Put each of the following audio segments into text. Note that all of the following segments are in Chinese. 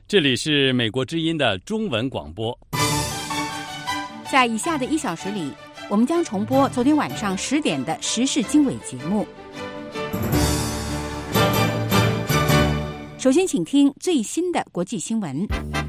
这里是美国之音的中文广播。 在以下的1小时里，我们将重播昨天晚上10点的时事经纬节目。首先请听最新的国际新闻。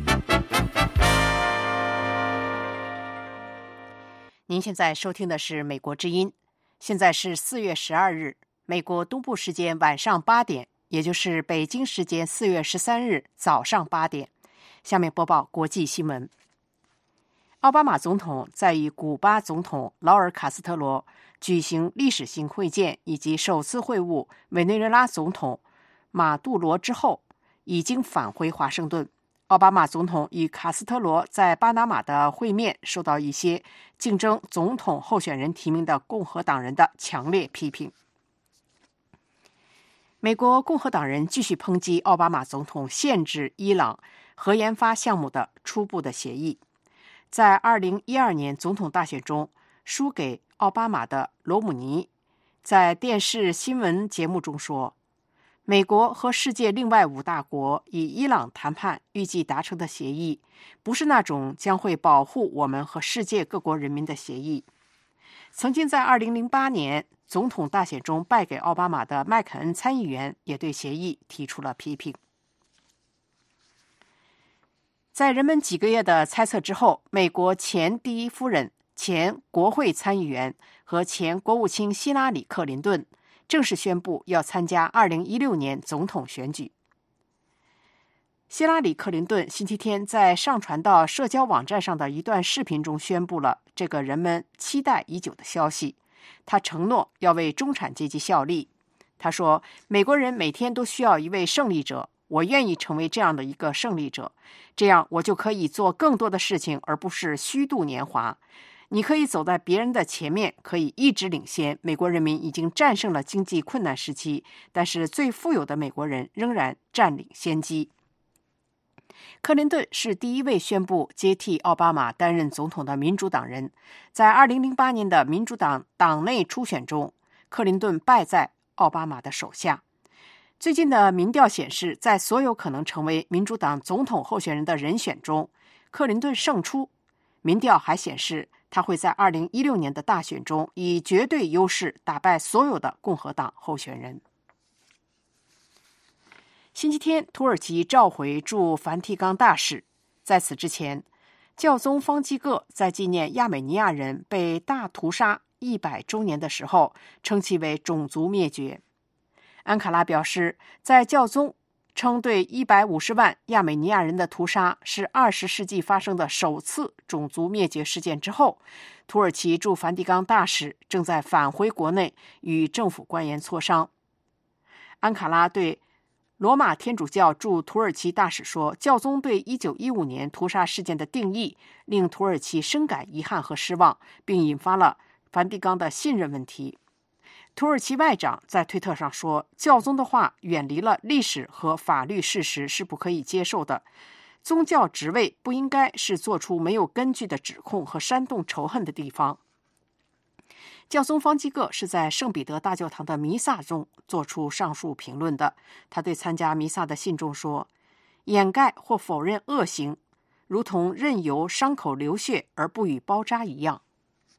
您现在收听的是美国之音，现在是4月12日，美国东部时间晚上8点，也就是北京时间4月13日早上8点。下面播报国际新闻。奥巴马总统在与古巴总统劳尔·卡斯特罗举行历史性会见以及首次会晤委内瑞拉总统马杜罗之后，已经返回华盛顿。奥巴马总统与卡斯特罗在巴拿马的会面受到一些竞争总统候选人提名的共和党人的强烈批评。美国共和党人继续抨击奥巴马总统限制伊朗核研发项目的初步的协议。在2012年总统大选中输给奥巴马的罗姆尼在电视新闻节目中说，美国和世界另外5大国与伊朗谈判预计达成的协议，不是那种将会保护我们和世界各国人民的协议。曾经在2008年总统大选中败给奥巴马的麦肯恩参议员也对协议提出了批评。在人们几个月的猜测之后，美国前第一夫人、前国会参议员和前国务卿希拉里·克林顿正式宣布要参加2016年总统选举。希拉里·克林顿星期天在上传到社交网站上的一段视频中宣布了这个人们期待已久的消息。他承诺要为中产阶级效力。他说，美国人每天都需要一位胜利者，我愿意成为这样的一个胜利者，这样我就可以做更多的事情，而不是虚度年华。你可以走在别人的前面，可以一直领先。美国人民已经战胜了经济困难时期，但是最富有的美国人仍然占领先机。克林顿是第一位宣布接替奥巴马担任总统的民主党人。在2008年的民主党党内初选中，克林顿败在奥巴马的手下。最近的民调显示，在所有可能成为民主党总统候选人的人选中，克林顿胜出。民调还显示，他会在2016年的大选中以绝对优势打败所有的共和党候选人。星期天，土耳其召回驻梵蒂冈大使。在此之前，教宗方济各在纪念亚美尼亚人被大屠杀100周年的时候，称其为种族灭绝。安卡拉表示，在教宗称对150万亚美尼亚人的屠杀是20世纪发生的首次种族灭绝事件之后，土耳其驻梵蒂冈大使正在返回国内与政府官员磋商。安卡拉对罗马天主教驻土耳其大使说，教宗对1915年屠杀事件的定义令土耳其深感遗憾和失望，并引发了梵蒂冈的信任问题。土耳其外长在推特上说，教宗的话远离了历史和法律事实是不可以接受的。宗教职位不应该是做出没有根据的指控和煽动仇恨的地方。教宗方济各是在圣彼得大教堂的弥撒中做出上述评论的。他对参加弥撒的信众说，掩盖或否认恶行，如同任由伤口流血而不予包扎一样。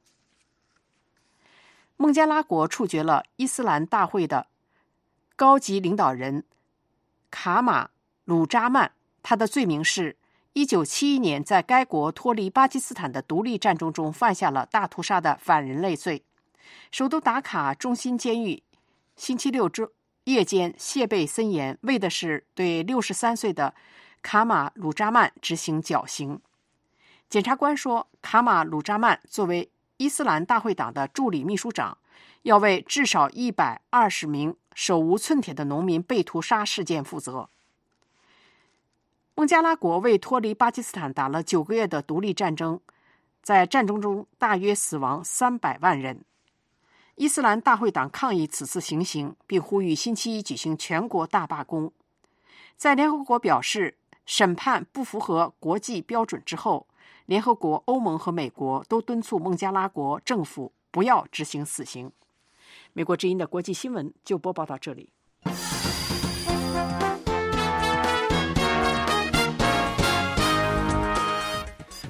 孟加拉国处决了伊斯兰大会的高级领导人卡马鲁扎曼，他的罪名是1971年在该国脱离巴基斯坦的独立战争中犯下了大屠杀的反人类罪。首都达卡中心监狱星期六夜间戒备森严，为的是对63岁的卡马鲁扎曼执行绞刑。检察官说，卡马鲁扎曼作为伊斯兰大会党的助理秘书长，要为至少120名手无寸铁的农民被屠杀事件负责。孟加拉国为脱离巴基斯坦打了9个月的独立战争，在战争中大约死亡300万人。伊斯兰大会党抗议此次行刑，并呼吁星期一举行全国大罢工。在联合国表示审判不符合国际标准之后，联合国、欧盟和美国都敦促孟加拉国政府不要执行死刑。美国之音的国际新闻就播报到这里。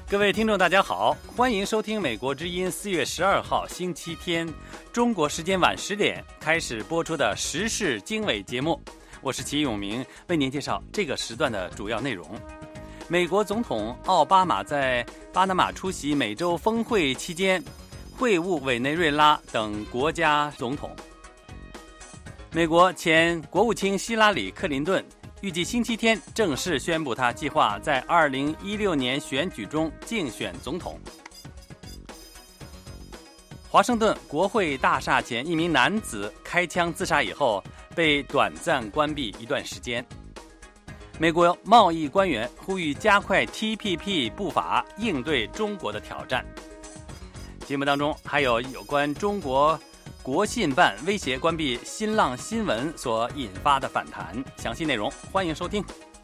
各位听众大家好，欢迎收听美国之音4月12号星期天中国时间晚10点开始播出的时事经纬节目，我是齐永明，为您介绍这个时段的主要内容。美国总统奥巴马在巴拿马出席美洲峰会期间会晤委内瑞拉等国家总统。美国前国务卿希拉里·克林顿预计星期天正式宣布，他计划在2016年选举中竞选总统。华盛顿国会大厦前一名男子开枪自杀以后，被短暂关闭一段时间。美国贸易官员呼吁加快 TPP 步伐，应对中国的挑战。节目当中还有关中国国信办威胁关闭新浪新闻所引发的反弹，详细内容欢迎收听。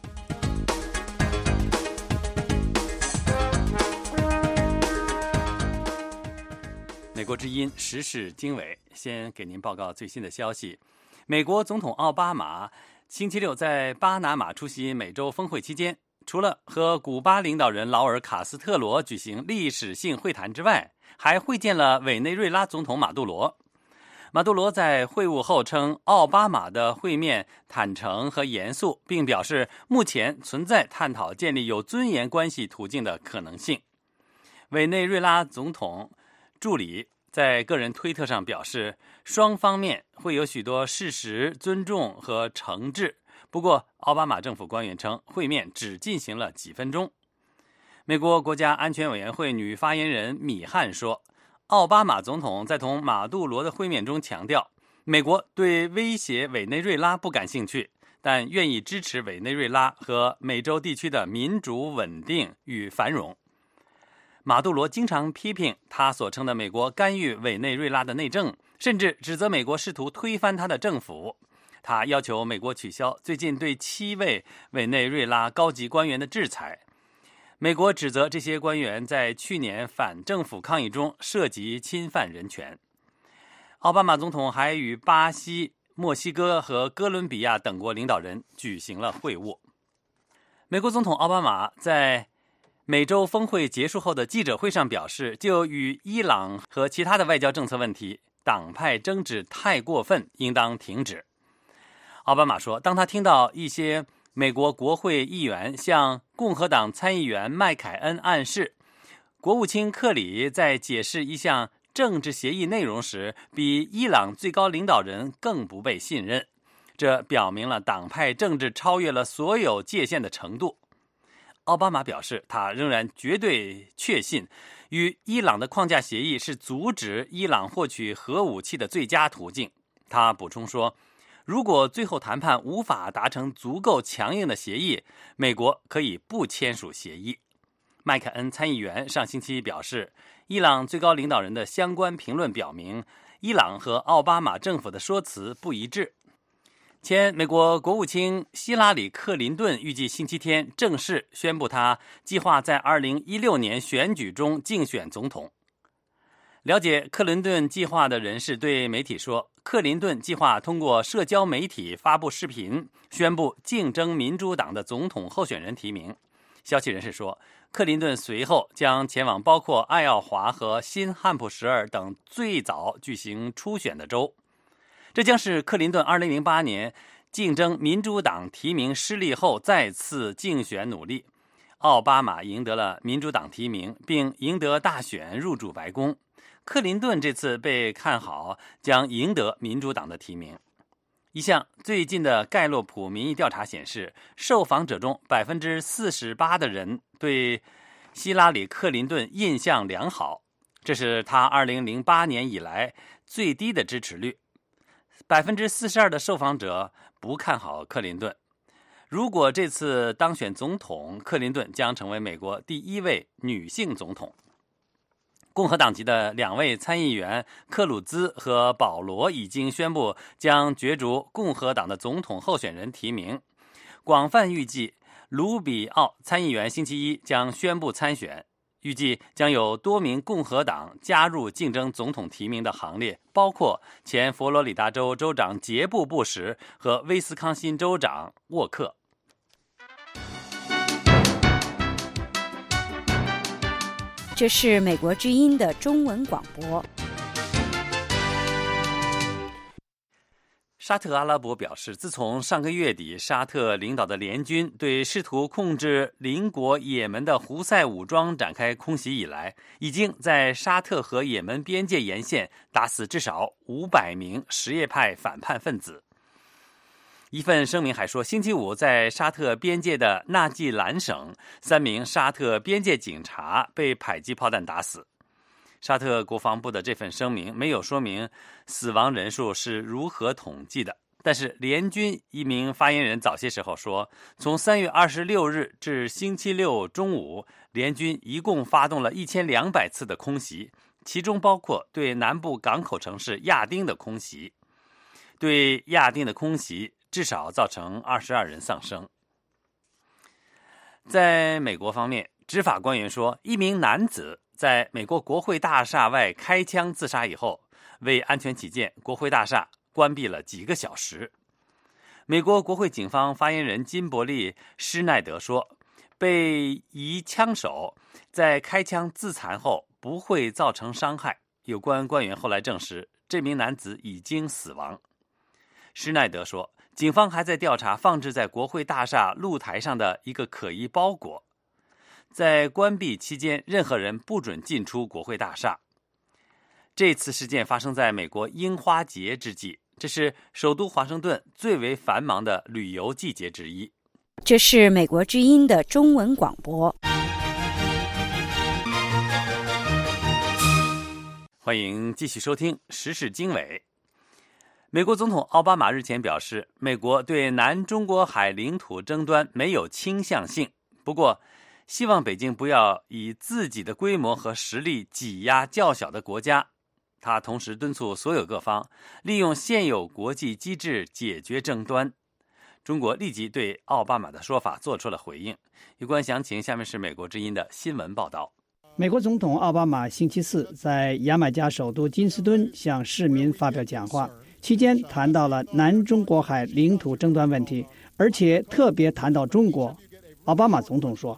美国之音时事经纬，先给您报告最新的消息。美国总统奥巴马星期六在巴拿马出席美洲峰会期间，除了和古巴领导人劳尔·卡斯特罗举行历史性会谈之外，还会见了委内瑞拉总统马杜罗。马杜罗在会晤后称，奥巴马的会面坦诚和严肃，并表示目前存在探讨建立有尊严关系途径的可能性。委内瑞拉总统助理在个人推特上表示，双方面会有许多事实尊重和诚挚。不过，奥巴马政府官员称，会面只进行了几分钟。美国国家安全委员会女发言人米汉说，奥巴马总统在同马杜罗的会面中强调，美国对威胁委内瑞拉不感兴趣，但愿意支持委内瑞拉和美洲地区的民主稳定与繁荣。马杜罗经常批评他所称的美国干预委内瑞拉的内政，甚至指责美国试图推翻他的政府。他要求美国取消最近对7位委内瑞拉高级官员的制裁。美国指责这些官员在去年反政府抗议中涉及侵犯人权。奥巴马总统还与巴西、墨西哥和哥伦比亚等国领导人举行了会晤。美国总统奥巴马在美洲峰会结束后的记者会上表示，就与伊朗和其他的外交政策问题，党派争执太过分，应当停止。奥巴马说，当他听到一些美国国会议员向共和党参议员麦凯恩暗示，国务卿克里在解释一项政治协议内容时，比伊朗最高领导人更不被信任，这表明了党派政治超越了所有界限的程度。奥巴马表示，他仍然绝对确信，与伊朗的框架协议是阻止伊朗获取核武器的最佳途径。他补充说，如果最后谈判无法达成足够强硬的协议，美国可以不签署协议。麦凯恩参议员上星期表示，伊朗最高领导人的相关评论表明，伊朗和奥巴马政府的说辞不一致。前美国国务卿希拉里·克林顿预计星期天正式宣布，他计划在2016年选举中竞选总统。了解克林顿计划的人士对媒体说，克林顿计划通过社交媒体发布视频，宣布竞争民主党的总统候选人提名。消息人士说，克林顿随后将前往包括爱奥华和新汉普什尔等最早举行初选的州。这将是克林顿2008年竞争民主党提名失利后再次竞选努力。奥巴马赢得了民主党提名，并赢得大选入主白宫。克林顿这次被看好将赢得民主党的提名。一项最近的盖洛普民意调查显示，受访者中 48% 的人对希拉里·克林顿印象良好，这是他2008年以来最低的支持率。42% 的受访者不看好克林顿。如果这次当选总统，克林顿将成为美国第1位女性总统。共和党籍的2位参议员克鲁兹和保罗已经宣布将角逐共和党的总统候选人提名。广泛预计，卢比奥参议员星期一将宣布参选。预计将有多名共和党加入竞争总统提名的行列，包括前佛罗里达州州长杰布·布什和威斯康辛州长沃克。 这是美国之音的中文广播。 沙特阿拉伯表示，自从上个月底沙特领导的联军对试图控制邻国也门的胡塞武装展开空袭以来，已经在沙特和也门边界沿线打死至少500名什叶派反叛分子。一份声明还说，星期五在沙特边界的纳季兰省，3名沙特边界警察被迫击炮弹打死。沙特国防部的这份声明没有说明死亡人数是如何统计的，但是联军一名发言人早些时候说，从3月26日至星期六中午，联军一共发动了1200次的空袭，其中包括对南部港口城市亚丁的空袭。对亚丁的空袭至少造成22人丧生。在美国方面，执法官员说，一名男子在美国国会大厦外开枪自杀以后，为安全起见，国会大厦关闭了几个小时。美国国会警方发言人金伯利·施耐德说，被疑枪手在开枪自残后不会造成伤害。有关官员后来证实，这名男子已经死亡。施耐德说，警方还在调查放置在国会大厦露台上的一个可疑包裹。在关闭期间，任何人不准进出国会大厦。这次事件发生在美国樱花节之际，这是首都华盛顿最为繁忙的旅游季节之一。 这是美国之音的中文广播。 欢迎继续收听时事经纬。美国总统奥巴马日前表示，美国对南中国海领土争端没有倾向性，不过希望北京不要以自己的规模和实力挤压较小的国家。他同时敦促所有各方利用现有国际机制解决争端。中国立即对奥巴马的说法做出了回应。有关详情，下面是美国之音的新闻报道。 美国总统奥巴马星期四在牙买加首都金斯敦向市民发表讲话，期间谈到了南中国海领土争端问题，而且特别谈到中国。奥巴马总统说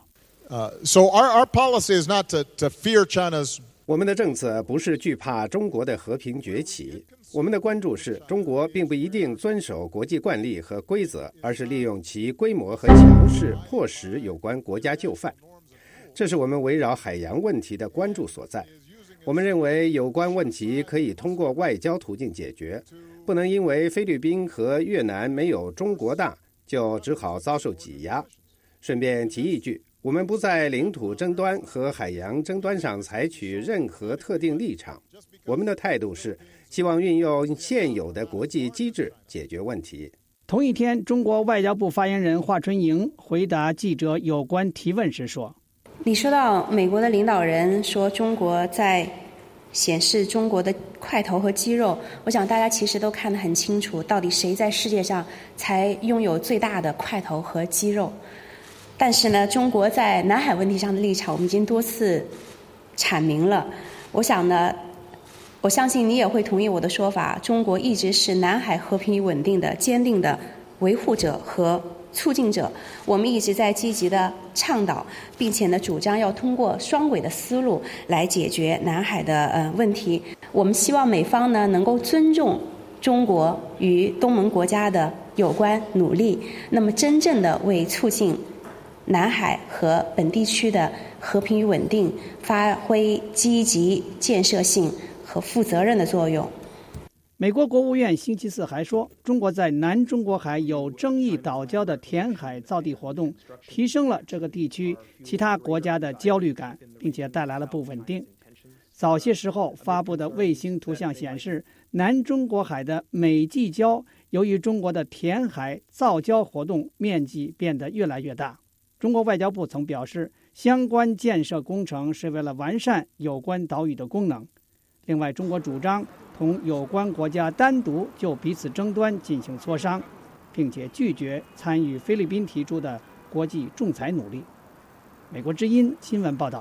So our policy is not to fear China's. 我们的政策不是惧怕中国的和平崛起，我们的关注是中国并不一定遵守国际惯例和规则，而是利用其规模和强势迫使有关国家就范。这是我们围绕海洋问题的关注所在。我们认为有关问题可以通过外交途径解决，不能因为菲律宾和越南没有中国大，就只好遭受挤压。顺便提一句，我们不在领土争端和海洋争端上采取任何特定立场，我们的态度是希望运用现有的国际机制解决问题。 同一天，中国外交部发言人华春莹回答记者有关提问时说， 你说到美国的领导人说中国在显示中国的块头和肌肉，我想大家其实都看得很清楚，到底谁在世界上才拥有最大的块头和肌肉。但是呢，中国在南海问题上的立场我们已经多次阐明了。我想呢，我相信你也会同意我的说法，中国一直是南海和平与稳定的坚定的维护者和促进者。我们一直在积极的倡导，并且呢主张要通过双轨的思路来解决南海的问题。我们希望美方呢能够尊重中国与东盟国家的有关努力，那么真正的为促进南海和本地区的和平与稳定发挥积极建设性和负责任的作用。 美国国务院星期四还说，中国在南中国海有争议岛礁的填海造地活动，提升了这个地区其他国家的焦虑感，并且带来了不稳定。早些时候发布的卫星图像显示，南中国海的美济礁由于中国的填海造礁活动，面积变得越来越大。中国外交部曾表示，相关建设工程是为了完善有关岛屿的功能。另外，中国主张同有关国家单独就彼此争端进行磋商，并且拒绝参与菲律宾提出的国际仲裁努力。美国之音新闻报道。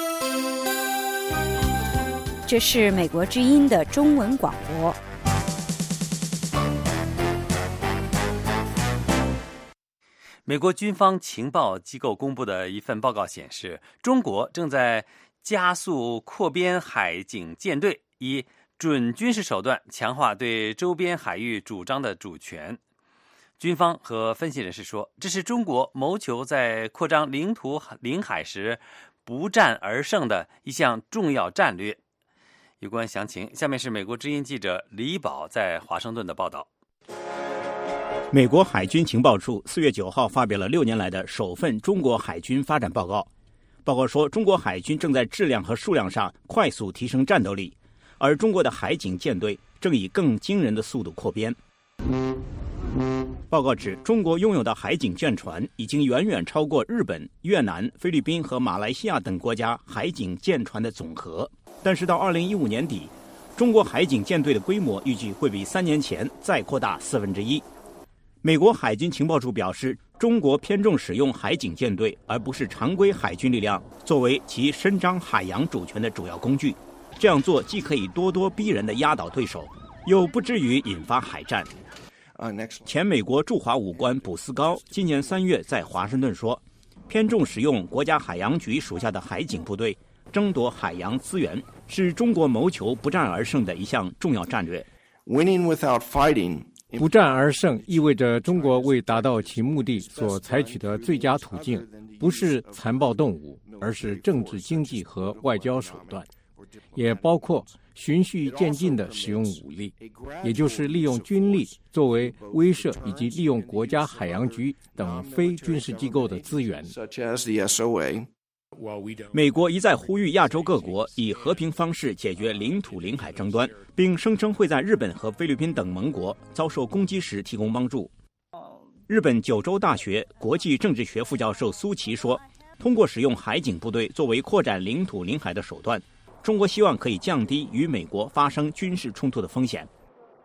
这是美国之音的中文广播。 美国军方情报机构公布的一份报告显示，中国正在加速扩编海警舰队，以准军事手段强化对周边海域主张的主权。军方和分析人士说，这是中国谋求在扩张领海时不战而胜的一项重要战略。有关详情，下面是美国之音记者李宝在华盛顿的报道。 美国海军情报处4月9号发表了6年来的首份中国海军发展报告。报告说，中国海军正在质量和数量上快速提升战斗力，而中国的海警舰队正以更惊人的速度扩编。报告指，中国拥有的海警舰船已经远远超过日本、越南、菲律宾和马来西亚等国家海警舰船的总和。但是到2015年底，中国海警舰队的规模预计会比3年前再扩大1/4。美国海军情报处表示，中国偏重使用海警舰队而不是常规海军力量作为其伸张海洋主权的主要工具。这样做既可以咄咄逼人地压倒对手，又不至于引发海战。前美国驻华武官卜思高今年3月在华盛顿说，偏重使用国家海洋局属下的海警部队争夺海洋资源，是中国谋求不战而胜的一项重要战略。 不战而胜意味着中国为达到其目的所采取的最佳途径，不是残暴动武，而是政治、经济和外交手段，也包括循序渐进地使用武力，也就是利用军力作为威慑，以及利用国家海洋局等非军事机构的资源。 美国一再呼吁亚洲各国以和平方式解决领土领海争端，并声称会在日本和菲律宾等盟国遭受攻击时提供帮助。日本九州大学国际政治学副教授苏琪说，通过使用海警部队作为扩展领土领海的手段，中国希望可以降低与美国发生军事冲突的风险。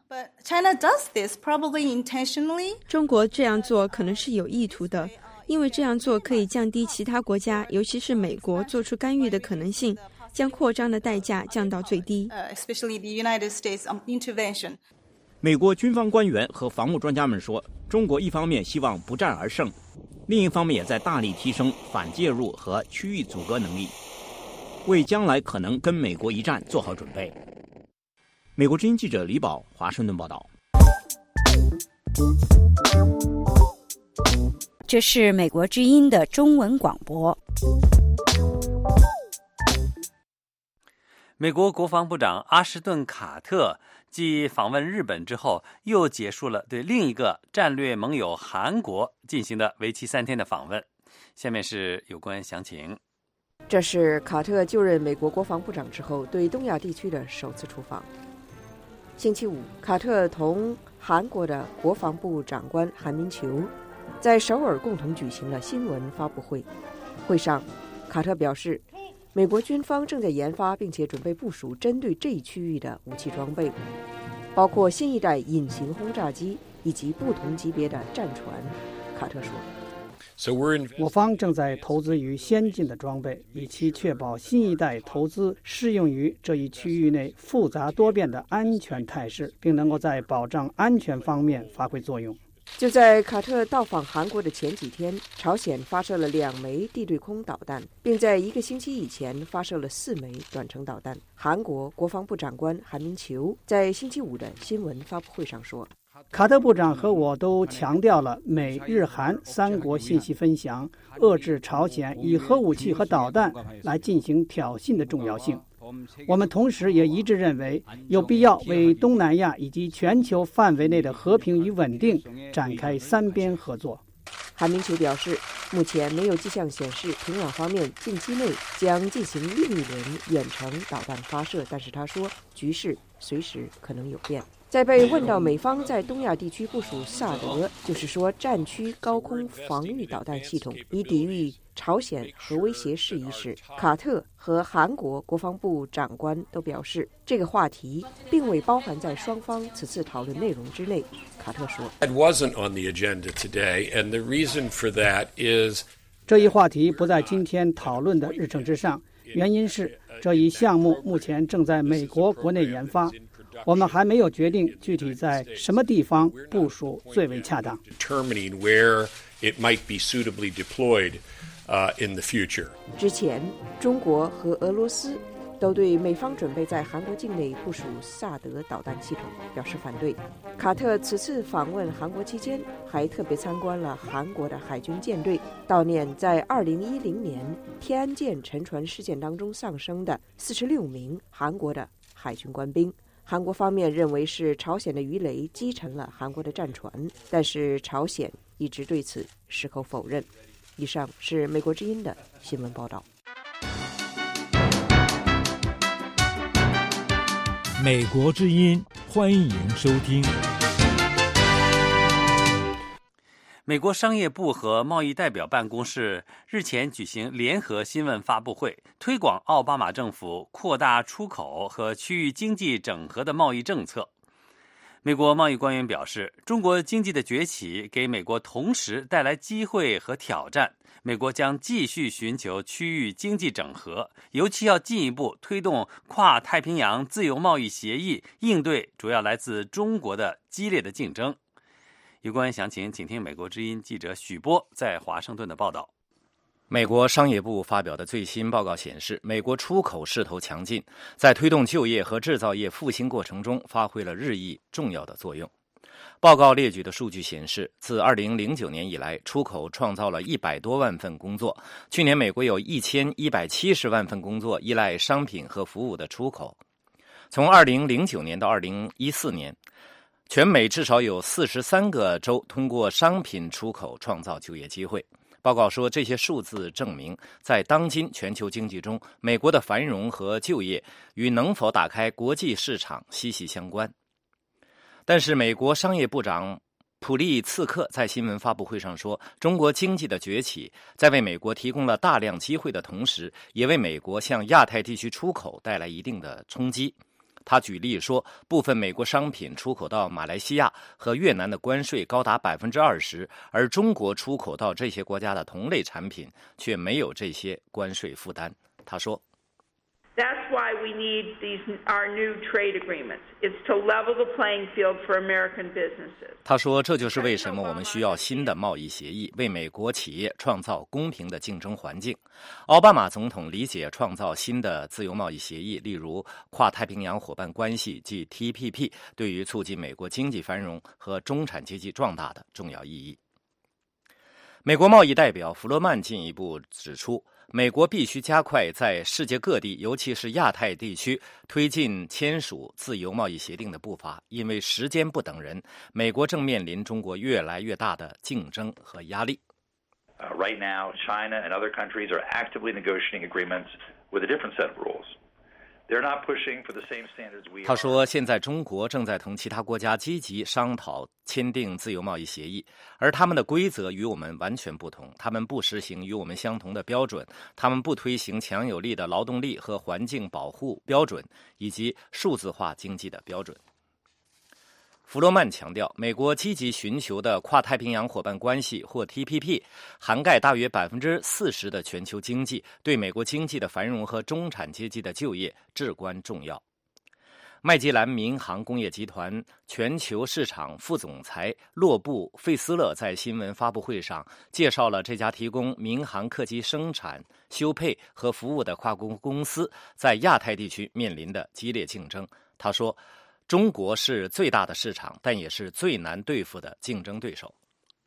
中国这样做可能是有意图的，因为这样做可以降低其他国家，尤其是美国做出干预的可能性，将扩张的代价降到最低。 美国军方官员和防务专家们说，中国一方面希望不战而胜，另一方面也在大力提升反介入和区域阻隔能力，为将来可能跟美国一战做好准备。美国之音记者李宝，华盛顿报道。 这是美国之音的中文广播。 美国国防部长阿什顿·卡特继访问日本之后，又结束了对另一个战略盟友韩国进行的为期3天的访问。下面是有关详情。 这是卡特就任美国国防部长之后对东亚地区的首次出访。星期五，卡特同韩国的国防部长官韩民求在首尔共同举行了新闻发布会。会上，卡特表示，美国军方正在研发并且准备部署针对这一区域的武器装备，包括新一代隐形轰炸机以及不同级别的战船。卡特说， 我方正在投资于先进的装备，以期确保新一代投资适用于这一区域内复杂多变的安全态势，并能够在保障安全方面发挥作用。 就在卡特到访韩国的前几天，朝鲜发射了2枚地对空导弹，并在1个星期以前发射了4枚短程导弹。韩国国防部长官韩民求在星期五的新闻发布会上说， 卡特部长和我都强调了美日韩3国信息分享、遏制朝鲜以核武器和导弹来进行挑衅的重要性。我们同时也一致认为，有必要为东南亚以及全球范围内的和平与稳定展开3边合作。 韩民求表示，目前没有迹象显示平壤方面近期内将进行另一轮远程导弹发射，但是他说，局势随时可能有变。在被问到美方在东亚地区部署萨德，就是说战区高空防御导弹系统，以抵御朝鲜核威胁事宜时，卡特和韩国国防部长官都表示，这个话题并未包含在双方此次讨论内容之内。卡特说， 这一话题不在今天讨论的日程之上，原因是这一项目目前正在美国国内研发，我们还没有决定具体在什么地方部署最为恰当。 in the future. 之前，中国和俄罗斯都对美方准备在韩国境内部署萨德导弹系统表示反对。卡特此次访问韩国期间，还特别参观了韩国的海军舰队，悼念在2010年天安舰沉船事件当中丧生的46名韩国的海军官兵。韩国方面认为是朝鲜的鱼雷击沉了韩国的战船，但是朝鲜一直对此矢口否认。以上是美国之音的新闻报道。 美国之音，欢迎收听。 美国商业部和贸易代表办公室日前举行联合新闻发布会，推广奥巴马政府扩大出口和区域经济整合的贸易政策。美国贸易官员表示，中国经济的崛起给美国同时带来机会和挑战，美国将继续寻求区域经济整合，尤其要进一步推动跨太平洋自由贸易协议，应对主要来自中国的激烈的竞争。有关详情，请听美国之音记者许波在华盛顿的报道。 美国商业部发表的最新报告显示，美国出口势头强劲，在推动就业和制造业复兴过程中发挥了日益重要的作用。报告列举的数据显示，自2009年以来，出口创造了100多万份工作。去年，美国有1170万份工作依赖商品和服务的出口。从2009年到2014年，全美至少有43个州通过商品出口创造就业机会。报告说，这些数字证明，在当今全球经济中，美国的繁荣和就业与能否打开国际市场息息相关。但是，美国商业部长普利茨克在新闻发布会上说，中国经济的崛起在为美国提供了大量机会的同时，也为美国向亚太地区出口带来一定的冲击。他举例说，部分美国商品出口到马来西亚和越南的关税高达 20%， 而中国出口到这些国家的同类产品却没有这些关税负担。他说， That's why we need our new trade agreements. It's to level the playing field for American businesses. 他说，这就是为什么我们需要新的贸易协议，为美国企业创造公平的竞争环境。奥巴马总统理解创造新的自由贸易协议，例如跨太平洋伙伴关系即 TPP， 对于促进美国经济繁荣和中产阶级壮大的重要意义。美国贸易代表弗罗曼进一步指出，美国必须加快在世界各地，尤其是亚太地区推进签署自由贸易协定的步伐，因为时间不等人，美国正面临中国越来越大的竞争和压力。 Right now, China and other countries are actively negotiating agreements with a different set of rules.They're not pushing for the same standards we are. 他说，现在中国正在同其他国家积极商讨签订自由贸易协议，而他们的规则与我们完全不同，他们不实行与我们相同的标准，他们不推行强有力的劳动力和环境保护标准，以及数字化经济的标准。弗罗曼强调，美国积极寻求的跨太平洋伙伴关系或 TPP 涵盖大约 40% 的全球经济，对美国经济的繁荣和中产阶级的就业至关重要。麦吉兰民航工业集团全球市场副总裁洛布·费斯勒在新闻发布会上介绍了这家提供民航客机生产、修配和服务的跨国公司在亚太地区面临的激烈竞争。他说，中国是最大的市场，但也是最难对付的竞争对手。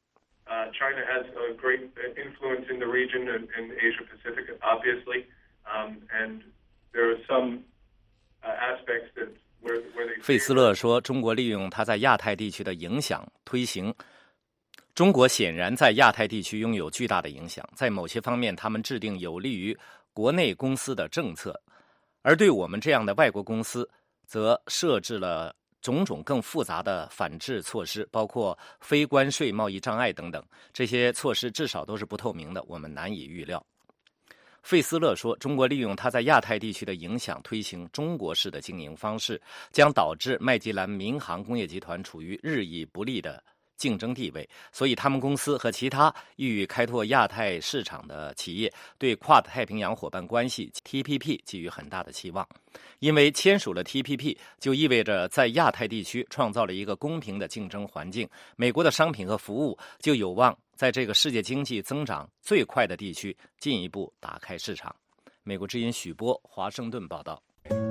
China has a great influence in the region and Asia Pacific, obviously, and there are some aspects that where they. 费斯勒说，中国利用它在亚太地区的影响推行。中国显然在亚太地区拥有巨大的影响，在某些方面，他们制定有利于国内公司的政策，而对我们这样的外国公司，则设置了种种更复杂的反制措施，包括非关税贸易障碍等等。这些措施至少都是不透明的，我们难以预料。费斯勒说，中国利用它在亚太地区的影响推行中国式的经营方式，将导致麦吉兰民航工业集团处于日益不利的竞争地位，所以他们公司和其他欲开拓亚太市场的企业对跨太平洋伙伴关系 TPP 寄予很大的期望。因为签署了 TPP 就意味着在亚太地区创造了一个公平的竞争环境，美国的商品和服务就有望在这个世界经济增长最快的地区进一步打开市场。美国之音许波华盛顿报道。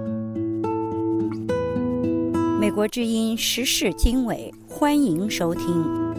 美国之音时事经纬，欢迎收听。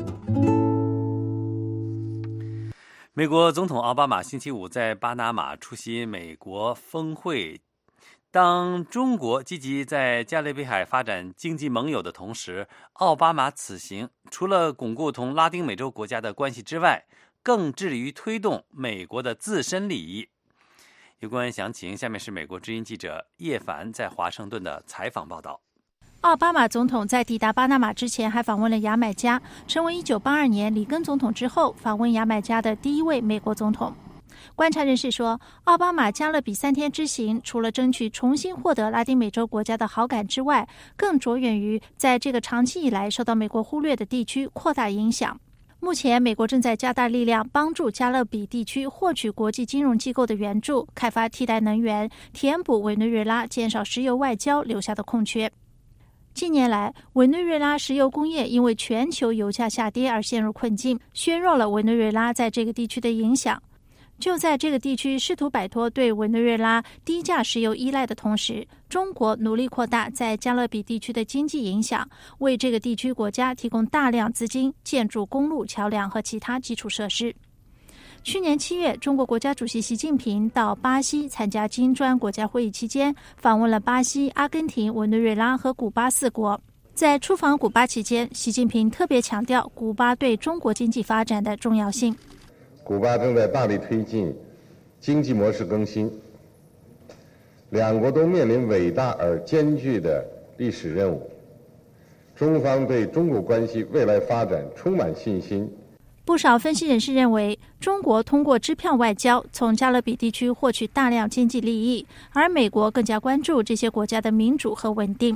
美国总统奥巴马星期五在巴拿马出席美国峰会。当中国积极在加勒比海发展经济盟友的同时，奥巴马此行除了巩固同拉丁美洲国家的关系之外，更致力于推动美国的自身利益。有关详情，下面是美国之音记者叶凡在华盛顿的采访报道。 奥巴马总统在抵达巴拿马之前还访问了牙买加，成为1982年里根总统之后访问牙买加的第一位美国总统。观察人士说，奥巴马加勒比3天之行除了争取重新获得拉丁美洲国家的好感之外，更着眼于在这个长期以来受到美国忽略的地区扩大影响。目前美国正在加大力量帮助加勒比地区获取国际金融机构的援助，开发替代能源，填补委内瑞拉减少石油外交留下的空缺。近年来，委内瑞拉石油工业因为全球油价下跌而陷入困境，削弱了委内瑞拉在这个地区的影响。就在这个地区试图摆脱对委内瑞拉低价石油依赖的同时，中国努力扩大在加勒比地区的经济影响，为这个地区国家提供大量资金，建筑公路、桥梁和其他基础设施。去年7月，中国国家主席习近平到巴西参加金砖国家会议期间，访问了巴西、阿根廷、委内瑞拉和古巴4国。在出访古巴期间，习近平特别强调古巴对中国经济发展的重要性。 古巴正在大力推进经济模式更新，两国都面临伟大而艰巨的历史任务。中方对中国关系未来发展充满信心。 不少分析人士认为，中国通过支票外交从加勒比地区获取大量经济利益，而美国更加关注这些国家的民主和稳定。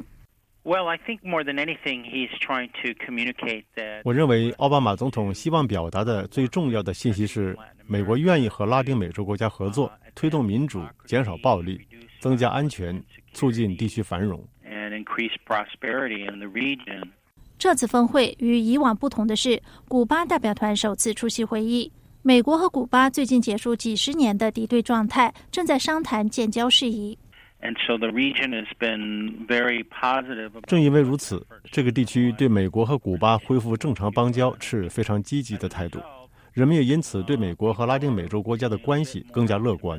我认为奥巴马总统希望表达的最重要的信息是，美国愿意和拉丁美洲国家合作，推动民主，减少暴力，增加安全，促进地区繁荣。 这次峰会与以往不同的是，古巴代表团首次出席会议。美国和古巴最近结束几十年的敌对状态，正在商谈建交事宜。 正因为如此，这个地区对美国和古巴恢复正常邦交持非常积极的态度，人们也因此对美国和拉丁美洲国家的关系更加乐观。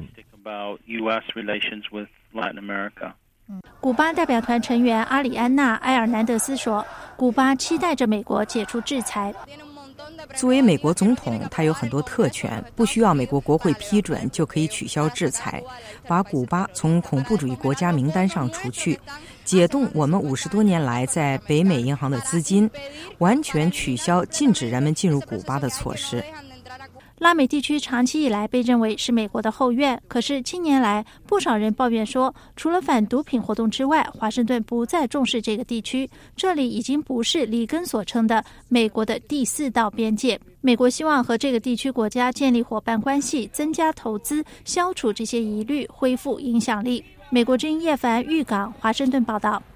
古巴代表团成员阿里安娜·埃尔南德斯说，古巴期待着美国解除制裁。 作为美国总统，他有很多特权，不需要美国国会批准就可以取消制裁，把古巴从恐怖主义国家名单上除去，解冻我们50多年来在北美银行的资金，完全取消禁止人们进入古巴的措施。 拉美地区长期以来被认为是美国的后院，可是近年来不少人抱怨说，除了反毒品活动之外，华盛顿不再重视这个地区，这里已经不是里根所称的美国的第4道边界。美国希望和这个地区国家建立伙伴关系，增加投资，消除这些疑虑，恢复影响力。美国之音叶凡预港华盛顿报道。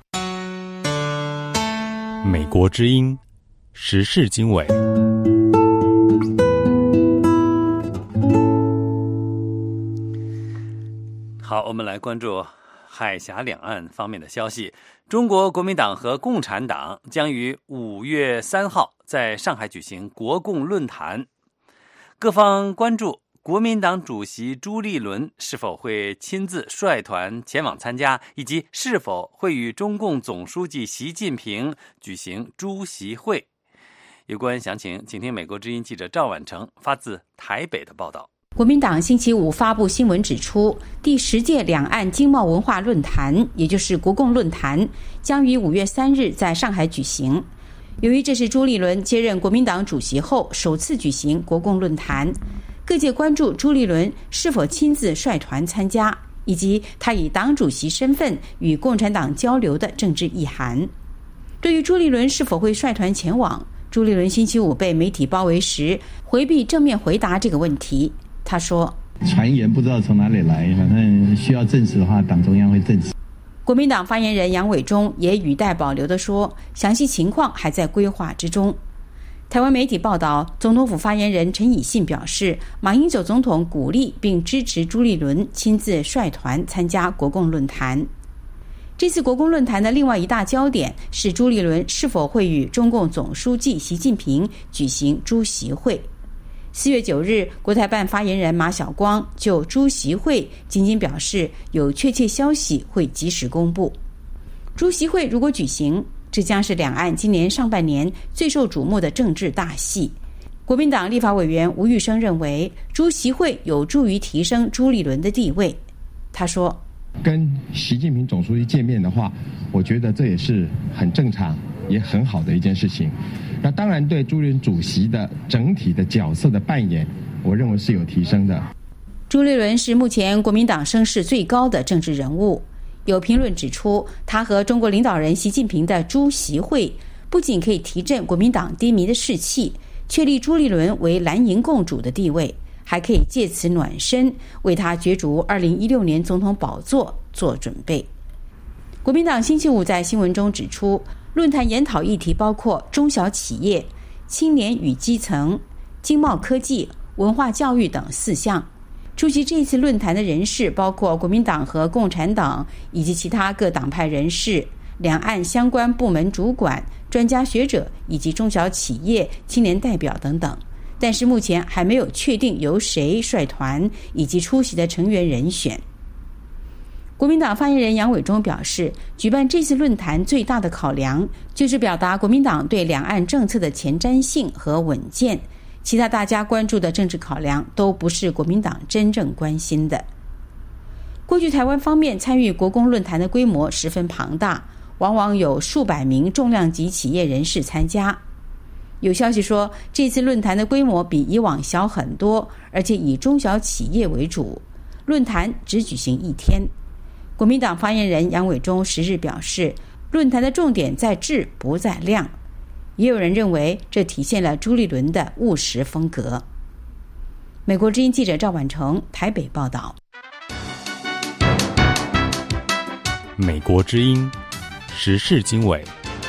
美国之音时事经纬。 好，我们来关注海峡两岸方面的消息。中国国民党和共产党将于5月3号在上海举行国共论坛，各方关注国民党主席朱立伦是否会亲自率团前往参加，以及是否会与中共总书记习近平举行朱习会。有关详情，请听美国之音记者赵婉成发自台北的报道。 国民党星期五发布新闻指出，第10届两岸经贸文化论坛，也就是国共论坛，将于5月3日在上海举行。由于这是朱立伦接任国民党主席后首次举行国共论坛，各界关注朱立伦是否亲自率团参加，以及他以党主席身份与共产党交流的政治意涵。对于朱立伦是否会率团前往，朱立伦星期五被媒体包围时回避正面回答这个问题。他说， 传言不知道从哪里来，反正需要证实的话，党中央会证实。 国民党发言人杨伟忠也语带保留地说，详细情况还在规划之中。 台湾媒体报道，总统府发言人陈以信表示，马英九总统鼓励并支持朱立伦亲自率团参加国共论坛。这次国共论坛的另外一大焦点是朱立伦是否会与中共总书记习近平举行朱习会。4月9日，国台办发言人马晓光就朱习会仅仅表示，有确切消息会及时公布。朱习会如果举行，这将是两岸今年上半年最受瞩目的政治大戏。国民党立法委员吴玉生认为，朱习会有助于提升朱立伦的地位。他说， 跟习近平总书记见面的话，我觉得这也是很正常也很好的一件事情。那当然对朱立伦主席的整体的角色的扮演，我认为是有提升的。 朱立伦是目前国民党声势最高的政治人物。有评论指出，他和中国领导人习近平的朱习会不仅可以提振国民党低迷的士气，确立朱立伦为蓝营共主的地位，还可以借此暖身，为他角逐2016年总统宝座做准备。国民党星期五在新闻中指出，论坛研讨议题包括中小企业、青年与基层、经贸科技、文化教育等4项。出席这次论坛的人士包括国民党和共产党以及其他各党派人士、两岸相关部门主管、专家学者以及中小企业、青年代表等等，但是目前还没有确定由谁率团以及出席的成员人选。国民党发言人杨伟忠表示，举办这次论坛最大的考量就是表达国民党对两岸政策的前瞻性和稳健，其他大家关注的政治考量都不是国民党真正关心的。过去台湾方面参与国共论坛的规模十分庞大，往往有数百名重量级企业人士参加。有消息说，这次论坛的规模比以往小很多，而且以中小企业为主，论坛只举行1天。国民党发言人杨伟忠10日表示，论坛的重点在质不在量。也有人认为这体现了朱立伦的务实风格。美国之音记者赵婉成台北报道。 美国之音时事经纬，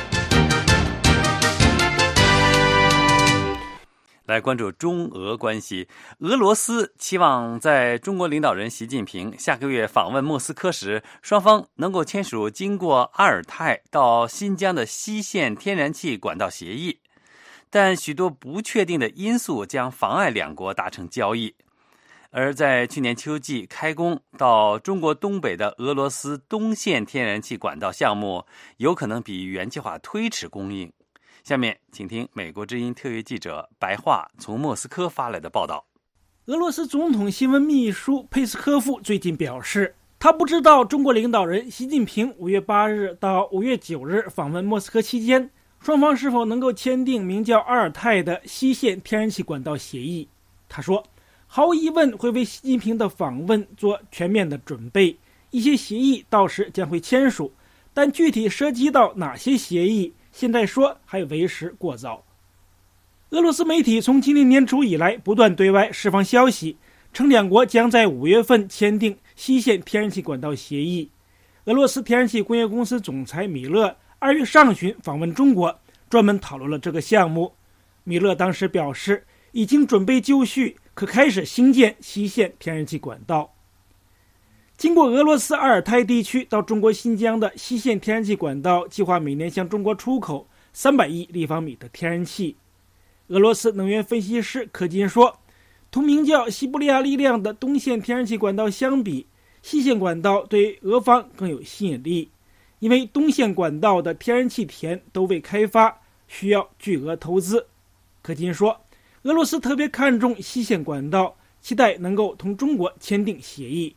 来关注中俄关系。俄罗斯期望在中国领导人习近平下个月访问莫斯科时，双方能够签署经过阿尔泰到新疆的西线天然气管道协议，但许多不确定的因素将妨碍两国达成交易。而在去年秋季开工到中国东北的俄罗斯东线天然气管道项目，有可能比原计划推迟供应。下面请听美国之音特约记者白桦从莫斯科发来的报道。 俄罗斯总统新闻秘书佩斯科夫最近表示，他不知道中国领导人习近平5月8日到5月9日访问莫斯科期间，双方是否能够签订名叫阿尔泰的西线天然气管道协议。他说，毫无疑问会为习近平的访问做全面的准备，一些协议到时将会签署，但具体涉及到哪些协议，现在说还为时过早。俄罗斯媒体从今年年初以来不断对外释放消息，称两国将在5月份签订西线天然气管道协议。俄罗斯天然气工业公司总裁米勒2月上旬访问中国，专门讨论了这个项目。米勒当时表示，已经准备就绪，可开始兴建西线天然气管道。经过俄罗斯阿尔泰地区到中国新疆的西线天然气管道，计划每年向中国出口300亿立方米的天然气。俄罗斯能源分析师柯金说，同名叫西伯利亚力量的东线天然气管道相比，西线管道对俄方更有吸引力，因为东线管道的天然气田都未开发，需要巨额投资。柯金说，俄罗斯特别看重西线管道，期待能够同中国签订协议。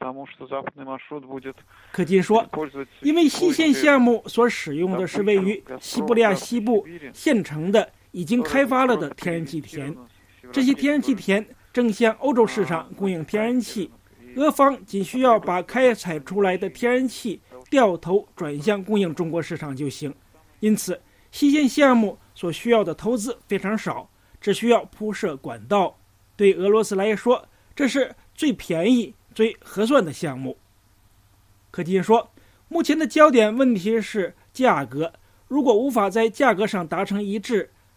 柯金说，因为西线项目所使用的是位于西伯利亚西部县城的已经开发了的天然气田，这些天然气田正向欧洲市场供应天然气，俄方仅需要把开采出来的天然气掉头转向供应中国市场就行。因此，西线项目所需要的投资非常少，只需要铺设管道。对俄罗斯来说，这是最便宜最合算的项目。柯金说，目前的焦点问题是价格，如果无法在价格上达成一致，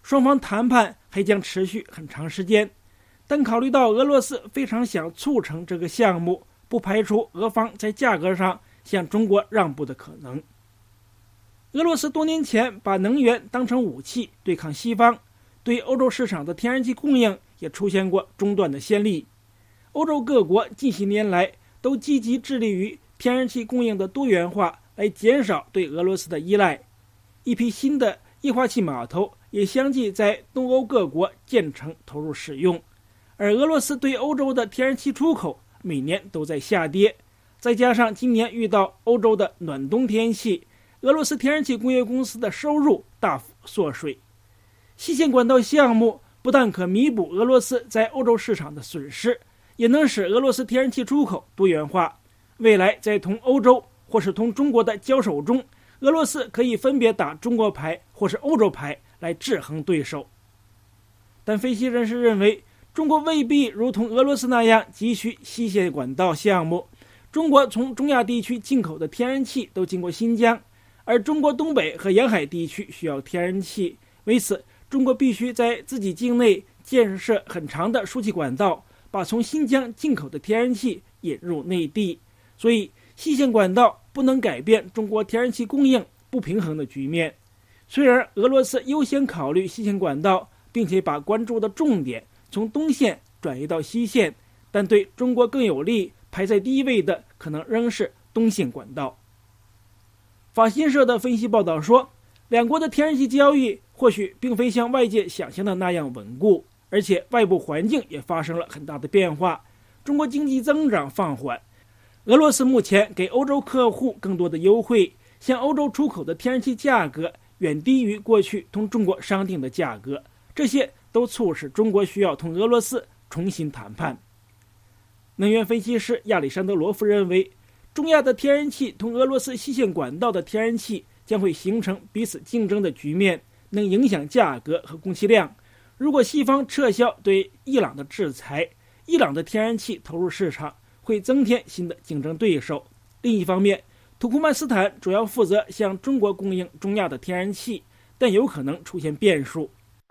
双方谈判还将持续很长时间。但考虑到俄罗斯非常想促成这个项目，不排除俄方在价格上向中国让步的可能。俄罗斯多年前把能源当成武器对抗西方，对欧洲市场的天然气供应也出现过中断的先例。欧洲各国近些年来都积极致力于天然气供应的多元化，来减少对俄罗斯的依赖。一批新的液化气码头也相继在东欧各国建成投入使用，而俄罗斯对欧洲的天然气出口每年都在下跌，再加上今年遇到欧洲的暖冬天气，俄罗斯天然气工业公司的收入大幅缩水。西线管道项目不但可弥补俄罗斯在欧洲市场的损失，也能使俄罗斯天然气出口多元化。未来在同欧洲或是同中国的交手中，俄罗斯可以分别打中国牌或是欧洲牌来制衡对手。但分析人士认为，中国未必如同俄罗斯那样急需西线管道项目。中国从中亚地区进口的天然气都经过新疆，而中国东北和沿海地区需要天然气，为此中国必须在自己境内建设很长的输气管道，把从新疆进口的天然气引入内地。所以西线管道不能改变中国天然气供应不平衡的局面。虽然俄罗斯优先考虑西线管道，并且把关注的重点从东线转移到西线，但对中国更有利，排在第一位的可能仍是东线管道。法新社的分析报道说，两国的天然气交易或许并非像外界想象的那样稳固，而且外部环境也发生了很大的变化。中国经济增长放缓，俄罗斯目前给欧洲客户更多的优惠，向欧洲出口的天然气价格远低于过去同中国商定的价格，这些都促使中国需要同俄罗斯重新谈判。能源分析师亚历山德罗夫认为，中亚的天然气同俄罗斯西线管道的天然气将会形成彼此竞争的局面，能影响价格和供气量。如果西方撤销对伊朗的制裁，伊朗的天然气投入市场会增添新的竞争对手。另一方面，土库曼斯坦主要负责向中国供应中亚的天然气，但有可能出现变数。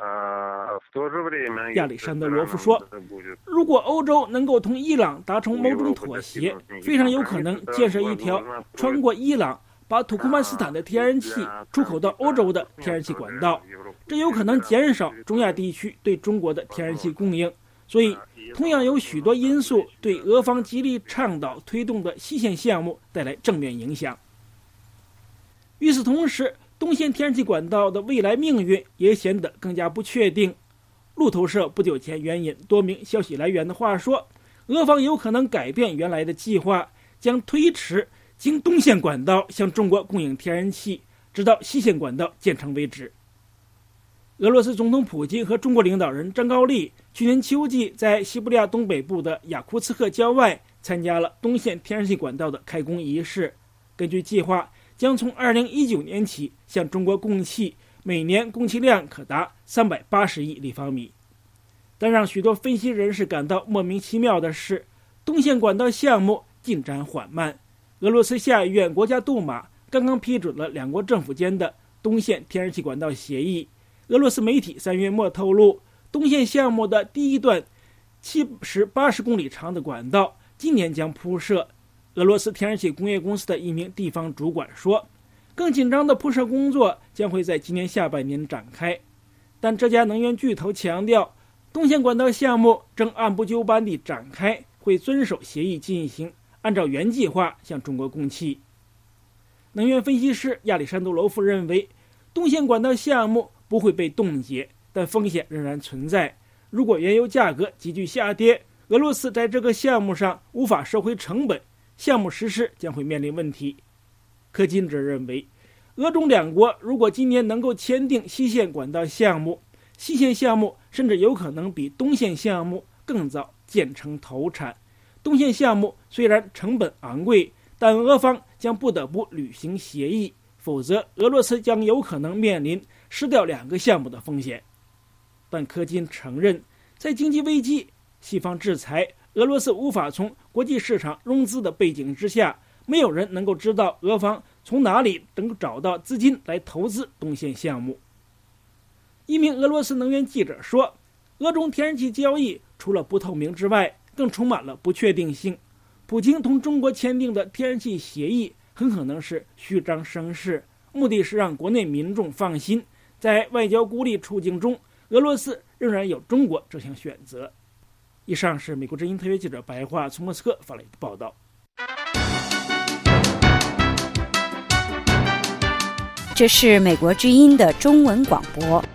亚历山德罗夫说，如果欧洲能够同伊朗达成某种妥协，非常有可能建设一条穿过伊朗把土库曼斯坦的天然气出口到欧洲的天然气管道，这有可能减少中亚地区对中国的天然气供应。所以同样有许多因素对俄方极力倡导推动的西线项目带来正面影响。与此同时，东线天然气管道的未来命运也显得更加不确定。路透社不久前援引多名消息来源的话说，俄方有可能改变原来的计划，将推迟经东线管道向中国供应天然气，直到西线管道建成为止。俄罗斯总统普京和中国领导人张高丽去年秋季在西伯利亚东北部的雅库茨克郊外参加了东线天然气管道的开工仪式。根据计划，将从2019年起向中国供气，每年供气量可达380亿立方米。但让许多分析人士感到莫名其妙的是，东线管道项目进展缓慢。俄罗斯下议院国家杜马刚刚批准了两国政府间的东线天然气管道协议。俄罗斯媒体3月末透露，东线项目的第一段70-80公里长的管道今年将铺设。俄罗斯天然气工业公司的一名地方主管说，更紧张的铺设工作将会在今年下半年展开。但这家能源巨头强调，东线管道项目正按部就班地展开，会遵守协议进行，按照原计划向中国供气。能源分析师亚历山德罗夫认为，东线管道项目不会被冻结，但风险仍然存在。如果原油价格急剧下跌，俄罗斯在这个项目上无法收回成本，项目实施将会面临问题。柯金则认为，俄中两国如果今年能够签订西线管道项目，西线项目甚至有可能比东线项目更早建成投产。东线项目虽然成本昂贵，但俄方将不得不履行协议，否则俄罗斯将有可能面临失掉2个项目的风险。但柯金承认，在经济危机、西方制裁、俄罗斯无法从国际市场融资的背景之下，没有人能够知道俄方从哪里能够找到资金来投资东线项目。 一名俄罗斯能源记者说，俄中天然气交易除了不透明之外，更充满了不确定性。普京同中国签订的天然气协议很可能是虚张声势，目的是让国内民众放心，在外交孤立处境中，俄罗斯仍然有中国这项选择。以上是美国之音特约记者白桦从莫斯科发来的报道。 这是美国之音的中文广播。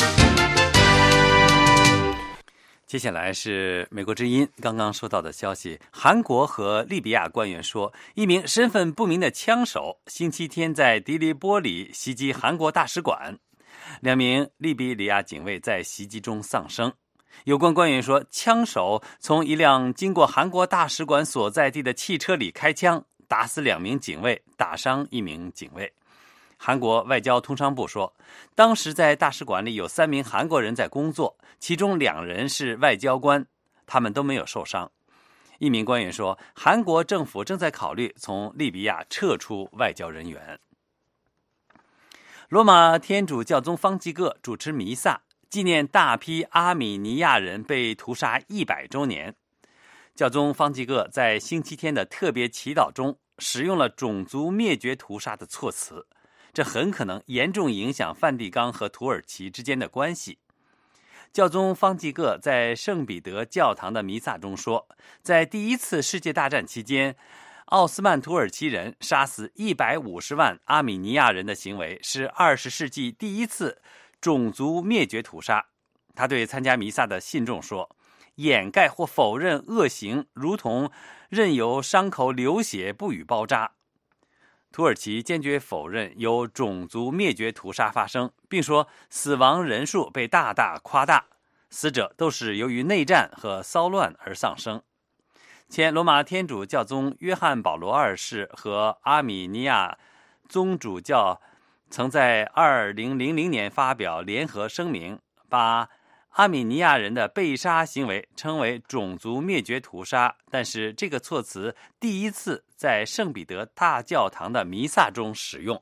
接下来是美国之音刚刚收到的消息，韩国和利比亚官员说，一名身份不明的枪手星期天在迪利波里袭击韩国大使馆，2名利比亚警卫在袭击中丧生。有关官员说，枪手从一辆经过韩国大使馆所在地的汽车里开枪，打死2名警卫，打伤1名警卫。韩国外交通商部说，当时在大使馆里有3名韩国人在工作，其中2人是外交官，他们都没有受伤。一名官员说，韩国政府正在考虑从利比亚撤出外交人员。罗马天主教宗方济各主持弥撒，纪念大批阿米尼亚人被屠杀100周年。教宗方济各在星期天的特别祈祷中使用了种族灭绝屠杀的措辞，这很可能严重影响梵蒂冈和土耳其之间的关系。教宗方济各在圣彼得教堂的弥撒中说，在第1次世界大战期间，奥斯曼土耳其人杀死150万阿米尼亚人的行为是20世纪第1次种族灭绝屠杀。他对参加弥撒的信众说，掩盖或否认恶行如同任由伤口流血不予包扎。土耳其坚决否认有种族灭绝屠杀发生，并说死亡人数被大大夸大，死者都是由于内战和骚乱而丧生。前罗马天主教宗约翰保罗2世和阿米尼亚宗主教曾在2000年发表联合声明，把阿米尼亚人的被杀行为称为种族灭绝屠杀，但是这个措辞第1次在圣彼得大教堂的弥撒中使用。